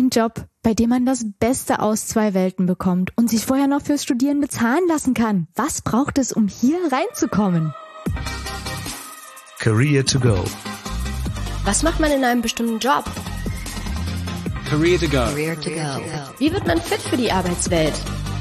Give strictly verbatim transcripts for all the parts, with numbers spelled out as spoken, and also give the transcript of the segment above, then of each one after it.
Ein Job, bei dem man das Beste aus zwei Welten bekommt und sich vorher noch fürs Studieren bezahlen lassen kann. Was braucht es, um hier reinzukommen? Career to go. Was macht man in einem bestimmten Job? Career to go. Career to go. Wie wird man fit für die Arbeitswelt?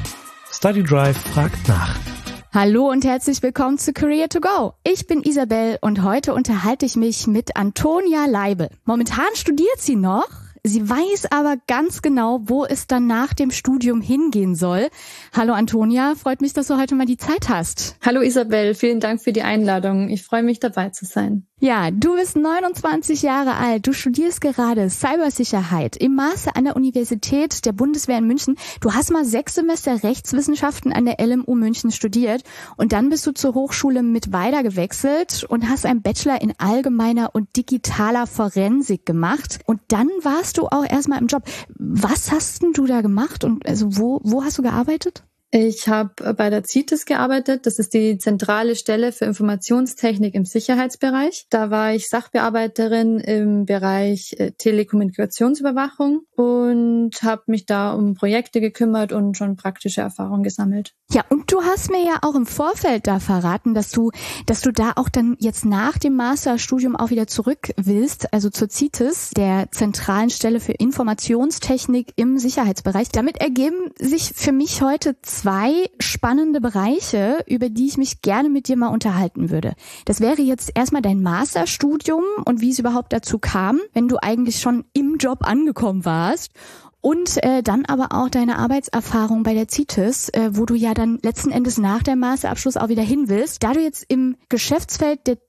Study Drive fragt nach. Hallo und herzlich willkommen zu Career to go. Ich bin Isabel und heute unterhalte ich mich mit Antonia Leibel. Momentan studiert sie noch. Sie weiß aber ganz genau, wo es dann nach dem Studium hingehen soll. Hallo Antonia, freut mich, dass du heute mal die Zeit hast. Hallo Isabel, vielen Dank für die Einladung. Ich freue mich, dabei zu sein. Ja, du bist neunundzwanzig Jahre alt. Du studierst gerade Cybersicherheit im Master an der Universität der Bundeswehr in München. Du hast mal sechs Semester Rechtswissenschaften an der L M U München studiert und dann bist du zur Hochschule Mittweida gewechselt und hast einen Bachelor in allgemeiner und digitaler Forensik gemacht. Und dann warst du auch erstmal im Job. Was hast denn du da gemacht und also wo, wo hast du gearbeitet? Ich habe bei der C I T E S gearbeitet. Das ist die zentrale Stelle für Informationstechnik im Sicherheitsbereich. Da war ich Sachbearbeiterin im Bereich äh, Telekommunikationsüberwachung und habe mich da um Projekte gekümmert und schon praktische Erfahrungen gesammelt. Ja, und du hast mir ja auch im Vorfeld da verraten, dass du, dass du da auch dann jetzt nach dem Masterstudium auch wieder zurück willst, also zur C I T E S, der zentralen Stelle für Informationstechnik im Sicherheitsbereich. Damit ergeben sich für mich heute zwei spannende Bereiche, über die ich mich gerne mit dir mal unterhalten würde. Das wäre jetzt erstmal dein Masterstudium und wie es überhaupt dazu kam, wenn du eigentlich schon im Job angekommen warst. Und äh, dann aber auch deine Arbeitserfahrung bei der C I T E S, äh, wo du ja dann letzten Endes nach dem Masterabschluss auch wieder hin willst. Da du jetzt im Geschäftsfeld der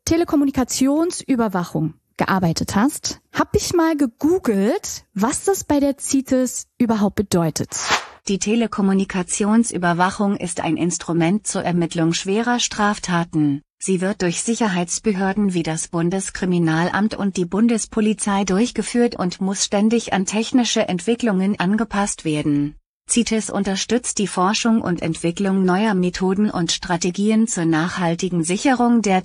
Telekommunikationsüberwachung gearbeitet hast, habe ich mal gegoogelt, was das bei der C I T E S überhaupt bedeutet. Die Telekommunikationsüberwachung ist ein Instrument zur Ermittlung schwerer Straftaten. Sie wird durch Sicherheitsbehörden wie das Bundeskriminalamt und die Bundespolizei durchgeführt und muss ständig an technische Entwicklungen angepasst werden. C I T E S unterstützt die Forschung und Entwicklung neuer Methoden und Strategien zur nachhaltigen Sicherung der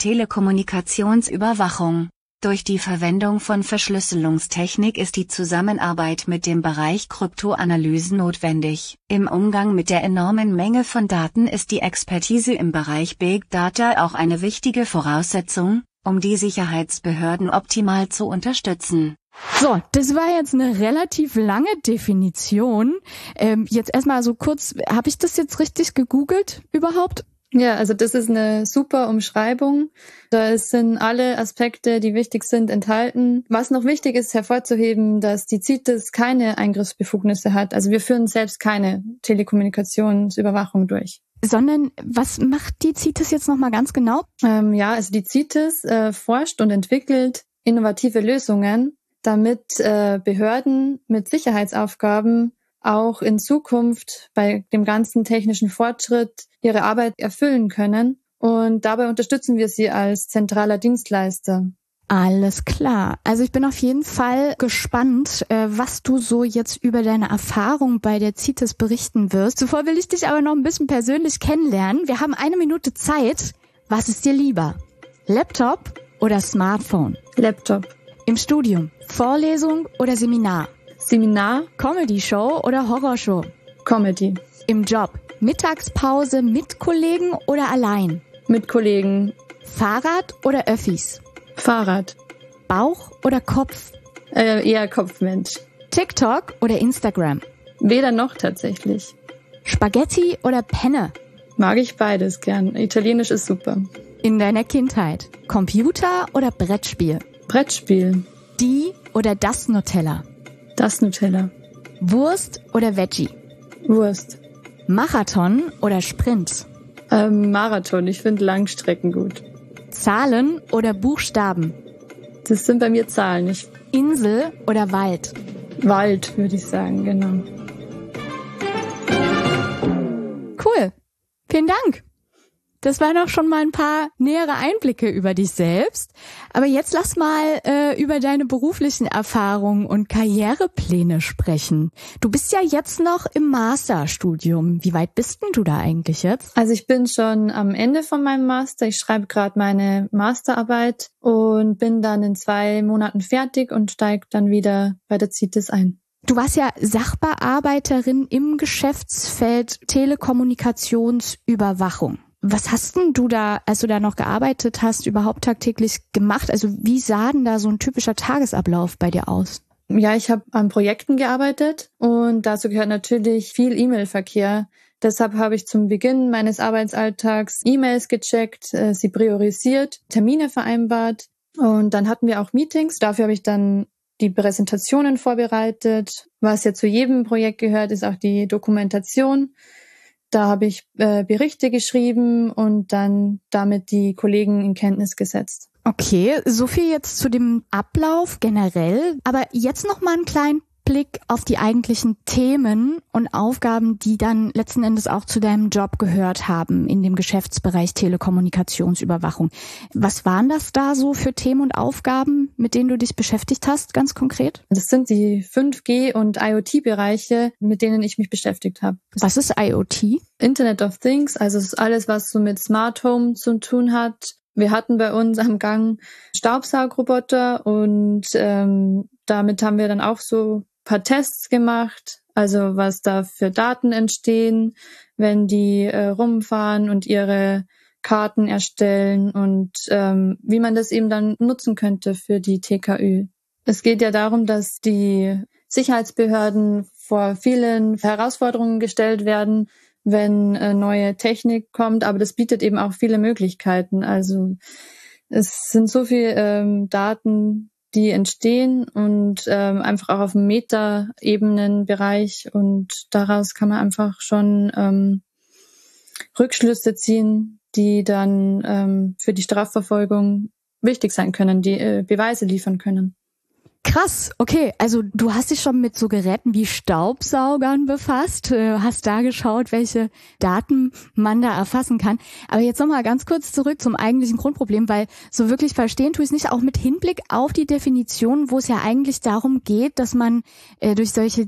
Telekommunikationsüberwachung. Durch die Verwendung von Verschlüsselungstechnik ist die Zusammenarbeit mit dem Bereich Kryptoanalysen notwendig. Im Umgang mit der enormen Menge von Daten ist die Expertise im Bereich Big Data auch eine wichtige Voraussetzung, um die Sicherheitsbehörden optimal zu unterstützen. So, das war jetzt eine relativ lange Definition. Ähm, jetzt erstmal so kurz, habe ich das jetzt richtig gegoogelt überhaupt? Ja, also das ist eine super Umschreibung. Da sind alle Aspekte, die wichtig sind, enthalten. Was noch wichtig ist, hervorzuheben, dass die C I T E S keine Eingriffsbefugnisse hat. Also wir führen selbst keine Telekommunikationsüberwachung durch. Sondern was macht die C I T E S jetzt nochmal ganz genau? Ähm, ja, also die C I T E S äh, forscht und entwickelt innovative Lösungen, damit äh, Behörden mit Sicherheitsaufgaben auch in Zukunft bei dem ganzen technischen Fortschritt ihre Arbeit erfüllen können. Und dabei unterstützen wir sie als zentraler Dienstleister. Alles klar. Also ich bin auf jeden Fall gespannt, was du so jetzt über deine Erfahrung bei der C I T E S berichten wirst. Zuvor will ich dich aber noch ein bisschen persönlich kennenlernen. Wir haben eine Minute Zeit. Was ist dir lieber? Laptop oder Smartphone? Laptop. Im Studium? Vorlesung oder Seminar? Seminar. Comedy-Show oder Horrorshow? Comedy. Im Job? Mittagspause mit Kollegen oder allein? Mit Kollegen. Fahrrad oder Öffis? Fahrrad. Bauch oder Kopf? Äh, eher Kopfmensch. TikTok oder Instagram? Weder noch tatsächlich. Spaghetti oder Penne? Mag ich beides gern. Italienisch ist super. In deiner Kindheit? Computer oder Brettspiel? Brettspiel. Die oder das Nutella? Das Nutella. Wurst oder Veggie? Wurst. Marathon oder Sprint? Ähm, Marathon. Ich finde Langstrecken gut. Zahlen oder Buchstaben? Das sind bei mir Zahlen. Ich Insel oder Wald? Wald, würde ich sagen, genau. Cool. Vielen Dank. Das waren auch schon mal ein paar nähere Einblicke über dich selbst. Aber jetzt lass mal äh, über deine beruflichen Erfahrungen und Karrierepläne sprechen. Du bist ja jetzt noch im Masterstudium. Wie weit bist denn du da eigentlich jetzt? Also ich bin schon am Ende von meinem Master. Ich schreibe gerade meine Masterarbeit und bin dann in zwei Monaten fertig und steige dann wieder bei der C I T E S ein. Du warst ja Sachbearbeiterin im Geschäftsfeld Telekommunikationsüberwachung. Was hast denn du da, als du da noch gearbeitet hast, überhaupt tagtäglich gemacht? Also wie sah denn da so ein typischer Tagesablauf bei dir aus? Ja, ich habe an Projekten gearbeitet und dazu gehört natürlich viel E-Mail-Verkehr. Deshalb habe ich zum Beginn meines Arbeitsalltags E-Mails gecheckt, äh, sie priorisiert, Termine vereinbart und dann hatten wir auch Meetings. Dafür habe ich dann die Präsentationen vorbereitet. Was ja zu jedem Projekt gehört, ist auch die Dokumentation. Da habe ich äh, Berichte geschrieben und dann damit die Kollegen in Kenntnis gesetzt. Okay, so viel jetzt zu dem Ablauf generell. Aber jetzt noch mal einen kleinen Blick auf die eigentlichen Themen und Aufgaben, die dann letzten Endes auch zu deinem Job gehört haben in dem Geschäftsbereich Telekommunikationsüberwachung. Was waren das da so für Themen und Aufgaben, mit denen du dich beschäftigt hast, ganz konkret? Das sind die fünf G- und IoT-Bereiche, mit denen ich mich beschäftigt habe. Was ist IoT? Internet of Things, also es ist alles, was so mit Smart Home zu tun hat. Wir hatten bei uns am Gang Staubsaugroboter und ähm, damit haben wir dann auch so ein paar Tests gemacht, also was da für Daten entstehen, wenn die äh, rumfahren und ihre Karten erstellen und ähm, wie man das eben dann nutzen könnte für die T K Ü. Es geht ja darum, dass die Sicherheitsbehörden vor vielen Herausforderungen gestellt werden, wenn äh, neue Technik kommt, aber das bietet eben auch viele Möglichkeiten. Also es sind so viele ähm, Daten, die entstehen und ähm, einfach auch auf dem Meta-Ebenen-Bereich und daraus kann man einfach schon ähm, Rückschlüsse ziehen, die dann ähm, für die Strafverfolgung wichtig sein können, die äh, Beweise liefern können. Krass, okay, also du hast dich schon mit so Geräten wie Staubsaugern befasst, hast da geschaut, welche Daten man da erfassen kann. Aber jetzt nochmal ganz kurz zurück zum eigentlichen Grundproblem, weil so wirklich verstehen tue ich es nicht, auch mit Hinblick auf die Definition, wo es ja eigentlich darum geht, dass man äh, durch solche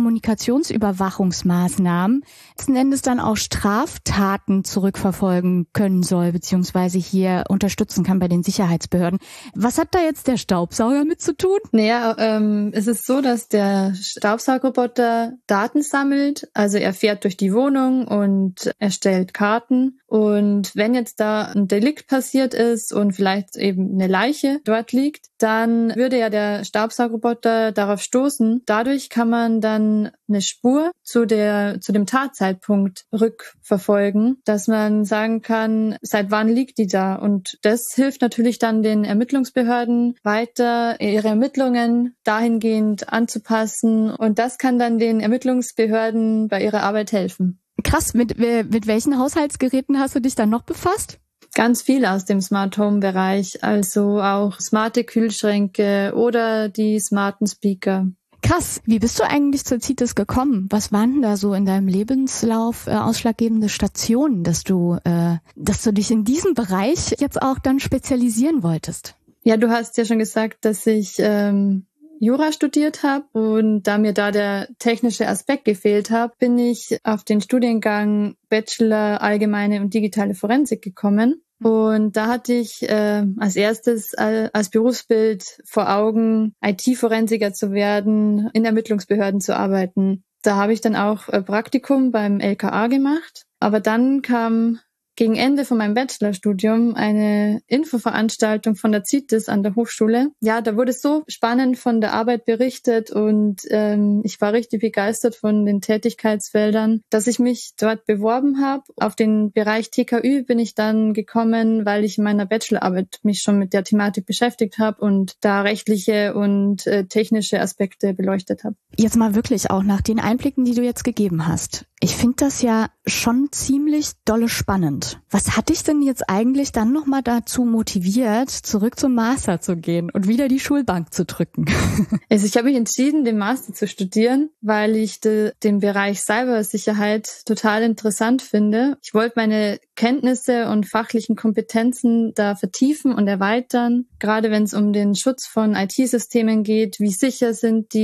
Telekommunikationsüberwachungsmaßnahmen letzten Endes dann auch Straftaten zurückverfolgen können soll, beziehungsweise hier unterstützen kann bei den Sicherheitsbehörden. Was hat da jetzt der Staubsauger mit zu tun? Naja, ähm, es ist so, dass der Staubsaugerroboter Daten sammelt. Also er fährt durch die Wohnung und erstellt Karten. Und wenn jetzt da ein Delikt passiert ist und vielleicht eben eine Leiche dort liegt, dann würde ja der Staubsaugerroboter darauf stoßen. Dadurch kann man dann eine Spur zu der zu dem Tatzeitpunkt rückverfolgen, dass man sagen kann, seit wann liegt die da. Und das hilft natürlich dann den Ermittlungsbehörden weiter, ihre Ermittlungen dahingehend anzupassen. Und das kann dann den Ermittlungsbehörden bei ihrer Arbeit helfen. Krass, mit, mit welchen Haushaltsgeräten hast du dich dann noch befasst? Ganz viel aus dem Smart Home Bereich, also auch smarte Kühlschränke oder die smarten Speaker. Krass, wie bist du eigentlich zur CITES gekommen? Was waren denn da so in deinem Lebenslauf äh, ausschlaggebende Stationen, dass du, äh, dass du dich in diesem Bereich jetzt auch dann spezialisieren wolltest? Ja, du hast ja schon gesagt, dass ich ähm, Jura studiert habe und da mir da der technische Aspekt gefehlt hat, bin ich auf den Studiengang Bachelor Allgemeine und Digitale Forensik gekommen. Und da hatte ich äh, als erstes äh, als Berufsbild vor Augen, I T-Forensiker zu werden, in Ermittlungsbehörden zu arbeiten. Da habe ich dann auch äh, Praktikum beim L K A gemacht. Aber dann kam gegen Ende von meinem Bachelorstudium eine Infoveranstaltung von der CITES an der Hochschule. Ja, da wurde so spannend von der Arbeit berichtet und ähm, ich war richtig begeistert von den Tätigkeitsfeldern, dass ich mich dort beworben habe. Auf den Bereich T K Ü bin ich dann gekommen, weil ich in meiner Bachelorarbeit mich schon mit der Thematik beschäftigt habe und da rechtliche und äh, technische Aspekte beleuchtet habe. Jetzt mal wirklich auch nach den Einblicken, die du jetzt gegeben hast. Ich finde das ja schon ziemlich dolle spannend. Was hat dich denn jetzt eigentlich dann nochmal dazu motiviert, zurück zum Master zu gehen und wieder die Schulbank zu drücken? Also ich habe mich entschieden, den Master zu studieren, weil ich de, den Bereich Cybersicherheit total interessant finde. Ich wollte meine Kenntnisse und fachlichen Kompetenzen da vertiefen und erweitern, gerade wenn es um den Schutz von I T-Systemen geht. Wie sicher sind die?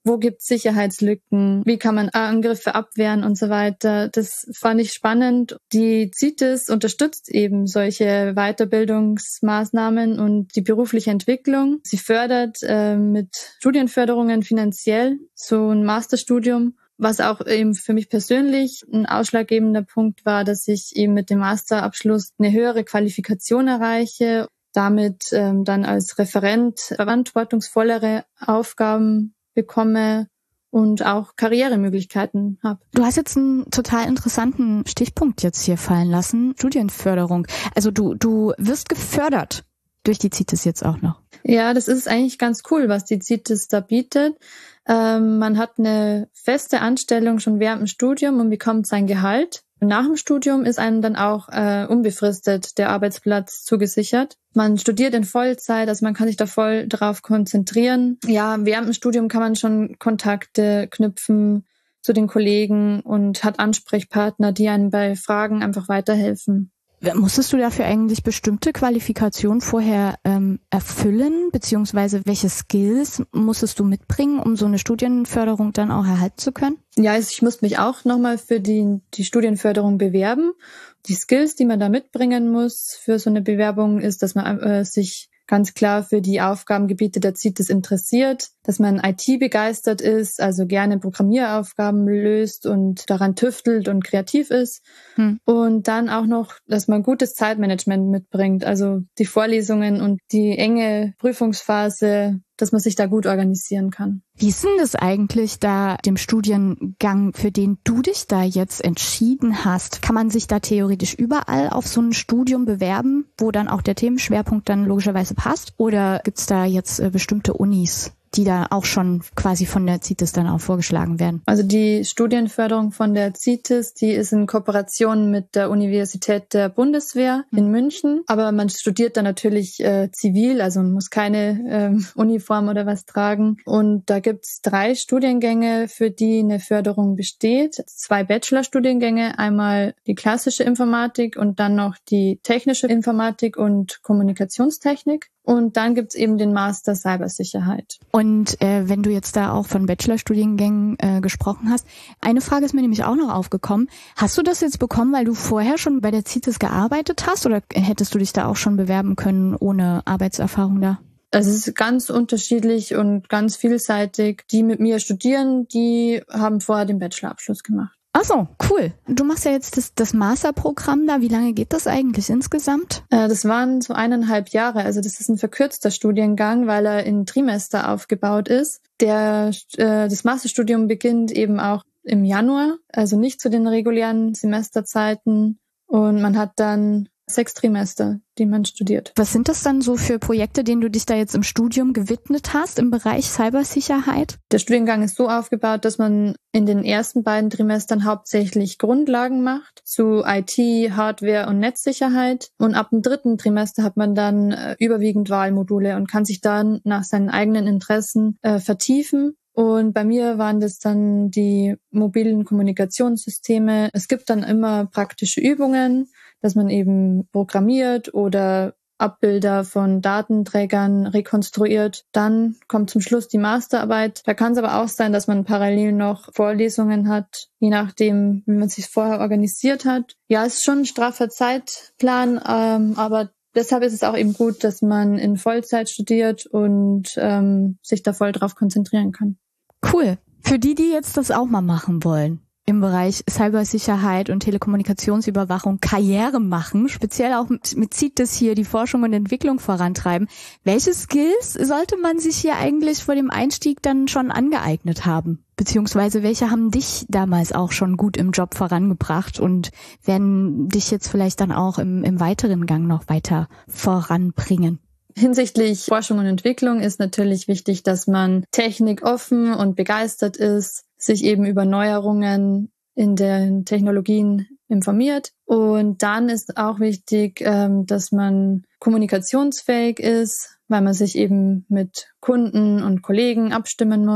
wo gibt es Sicherheitslücken, wie kann man Angriffe abwehren und so weiter. Das fand ich spannend. Die CITES unterstützt eben solche Weiterbildungsmaßnahmen und die berufliche Entwicklung. Sie fördert äh, mit Studienförderungen finanziell so ein Masterstudium, was auch eben für mich persönlich ein ausschlaggebender Punkt war, dass ich eben mit dem Masterabschluss eine höhere Qualifikation erreiche, damit ähm, dann als Referent verantwortungsvollere Aufgaben bekomme und auch Karrieremöglichkeiten habe. Du hast jetzt einen total interessanten Stichpunkt jetzt hier fallen lassen, Studienförderung. Also du du wirst gefördert durch die CITES jetzt auch noch. Ja, das ist eigentlich ganz cool, was die CITES da bietet. Ähm, man hat eine feste Anstellung schon während dem Studium und bekommt sein Gehalt. Nach dem Studium ist einem dann auch äh, unbefristet der Arbeitsplatz zugesichert. Man studiert in Vollzeit, also man kann sich da voll drauf konzentrieren. Ja, während dem Studium kann man schon Kontakte knüpfen zu den Kollegen und hat Ansprechpartner, die einem bei Fragen einfach weiterhelfen. Musstest du dafür eigentlich bestimmte Qualifikationen vorher ähm, erfüllen, beziehungsweise welche Skills musstest du mitbringen, um so eine Studienförderung dann auch erhalten zu können? Ja, also ich musste mich auch nochmal für die, die Studienförderung bewerben. Die Skills, die man da mitbringen muss für so eine Bewerbung, ist, dass man äh, sich ganz klar für die Aufgabengebiete der CITES interessiert, dass man I T begeistert ist, also gerne Programmieraufgaben löst und daran tüftelt und kreativ ist. Hm. Und dann auch noch, dass man gutes Zeitmanagement mitbringt, also die Vorlesungen und die enge Prüfungsphase, dass man sich da gut organisieren kann. Wie ist denn das eigentlich da, dem Studiengang, für den du dich da jetzt entschieden hast? Kann man sich da theoretisch überall auf so ein Studium bewerben, wo dann auch der Themenschwerpunkt dann logischerweise passt? Oder gibt's da jetzt äh, bestimmte Unis, die da auch schon quasi von der CITES dann auch vorgeschlagen werden? Also die Studienförderung von der CITES, die ist in Kooperation mit der Universität der Bundeswehr in München. Aber man studiert dann natürlich äh, zivil, also man muss keine äh, Uniform oder was tragen. Und da gibt's drei Studiengänge, für die eine Förderung besteht. Zwei Bachelorstudiengänge, einmal die klassische Informatik und dann noch die technische Informatik und Kommunikationstechnik. Und dann gibt's eben den Master Cybersicherheit. Und äh, wenn du jetzt da auch von Bachelorstudiengängen äh, gesprochen hast, eine Frage ist mir nämlich auch noch aufgekommen. Hast du das jetzt bekommen, weil du vorher schon bei der CITES gearbeitet hast, oder hättest du dich da auch schon bewerben können ohne Arbeitserfahrung da? Es ist ganz unterschiedlich und ganz vielseitig. Die mit mir studieren, die haben vorher den Bachelorabschluss gemacht. Ach so, cool. Du machst ja jetzt das, das Masterprogramm da. Wie lange geht das eigentlich insgesamt? Äh, das waren so eineinhalb Jahre. Also das ist ein verkürzter Studiengang, weil er in Trimester aufgebaut ist. Der, äh, das Masterstudium beginnt eben auch im Januar, also nicht zu den regulären Semesterzeiten. Und man hat dann sechs Trimester, die man studiert. Was sind das dann so für Projekte, denen du dich da jetzt im Studium gewidmet hast im Bereich Cybersicherheit? Der Studiengang ist so aufgebaut, dass man in den ersten beiden Trimestern hauptsächlich Grundlagen macht zu I T, Hardware und Netzsicherheit. Und ab dem dritten Trimester hat man dann äh, überwiegend Wahlmodule und kann sich dann nach seinen eigenen Interessen äh, vertiefen. Und bei mir waren das dann die mobilen Kommunikationssysteme. Es gibt dann immer praktische Übungen, dass man eben programmiert oder Abbilder von Datenträgern rekonstruiert. Dann kommt zum Schluss die Masterarbeit. Da kann es aber auch sein, dass man parallel noch Vorlesungen hat, je nachdem, wie man sich vorher organisiert hat. Ja, es ist schon ein straffer Zeitplan, ähm, aber deshalb ist es auch eben gut, dass man in Vollzeit studiert und ähm, sich da voll drauf konzentrieren kann. Cool. Für die, die jetzt das auch mal machen wollen, im Bereich Cybersicherheit und Telekommunikationsüberwachung Karriere machen, speziell auch mit, mit CITES hier die Forschung und Entwicklung vorantreiben. Welche Skills sollte man sich hier eigentlich vor dem Einstieg dann schon angeeignet haben? Beziehungsweise welche haben dich damals auch schon gut im Job vorangebracht und werden dich jetzt vielleicht dann auch im, im weiteren Gang noch weiter voranbringen? Hinsichtlich Forschung und Entwicklung ist natürlich wichtig, dass man technikoffen und begeistert ist, sich eben über Neuerungen in den Technologien informiert. Und dann ist auch wichtig, dass man kommunikationsfähig ist, weil man sich eben mit Kunden und Kollegen abstimmen muss.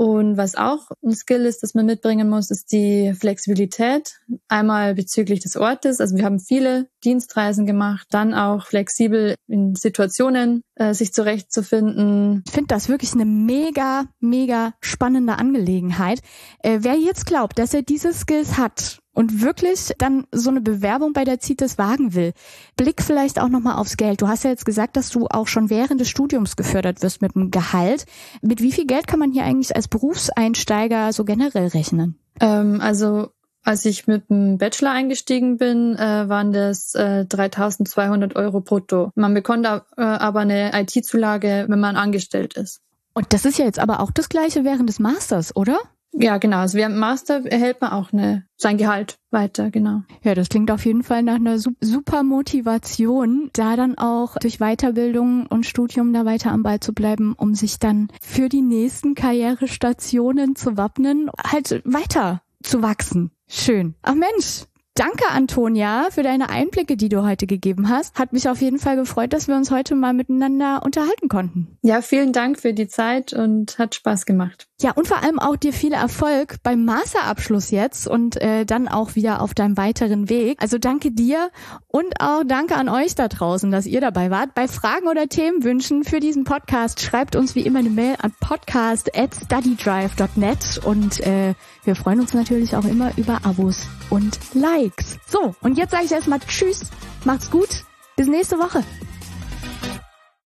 Und was auch ein Skill ist, das man mitbringen muss, ist die Flexibilität. Einmal bezüglich des Ortes. Also wir haben viele Dienstreisen gemacht, dann auch flexibel in Situationen äh, sich zurechtzufinden. Ich finde das wirklich eine mega, mega spannende Angelegenheit. Äh, wer jetzt glaubt, dass er diese Skills hat und wirklich dann so eine Bewerbung bei der CITES wagen will, blick vielleicht auch nochmal aufs Geld. Du hast ja jetzt gesagt, dass du auch schon während des Studiums gefördert wirst mit einem Gehalt. Mit wie viel Geld kann man hier eigentlich als Berufseinsteiger so generell rechnen? Ähm, also als ich mit dem Bachelor eingestiegen bin, äh, waren das äh, dreitausendzweihundert Euro brutto. Man bekommt äh, aber eine I T-Zulage, wenn man angestellt ist. Und das ist ja jetzt aber auch das Gleiche während des Masters, oder? Ja, genau. Also während dem Master erhält man auch eine, sein Gehalt weiter, genau. Ja, das klingt auf jeden Fall nach einer super Motivation, da dann auch durch Weiterbildung und Studium da weiter am Ball zu bleiben, um sich dann für die nächsten Karrierestationen zu wappnen, halt weiter zu wachsen. Schön. Ach Mensch, danke Antonia für deine Einblicke, die du heute gegeben hast. Hat mich auf jeden Fall gefreut, dass wir uns heute mal miteinander unterhalten konnten. Ja, vielen Dank für die Zeit und hat Spaß gemacht. Ja, und vor allem auch dir viel Erfolg beim Masterabschluss jetzt und äh, dann auch wieder auf deinem weiteren Weg. Also danke dir und auch danke an euch da draußen, dass ihr dabei wart. Bei Fragen oder Themenwünschen für diesen Podcast schreibt uns wie immer eine Mail an podcast at studydrive dot net und äh, wir freuen uns natürlich auch immer über Abos und Likes. So, und jetzt sage ich erstmal Tschüss, macht's gut, bis nächste Woche.